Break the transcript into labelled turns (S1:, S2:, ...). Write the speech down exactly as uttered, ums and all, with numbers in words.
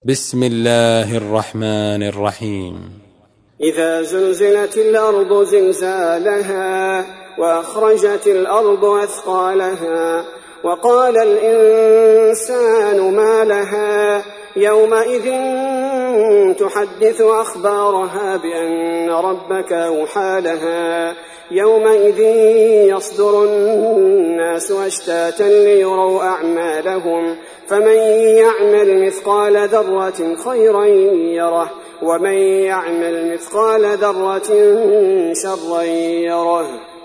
S1: بسم الله الرحمن الرحيم.
S2: إذا زلزلت الأرض زلزالها وأخرجت الأرض أثقالها وقال الإنسان ما لها يومئذ تحدث أخبارها بأن ربك أوحى لها يومئذ يصدر الناس أشتاتا ليروا أعمالهم فمن يعمل مثقال ذرة خيرا يره ومن يعمل مثقال ذرة شرا يره.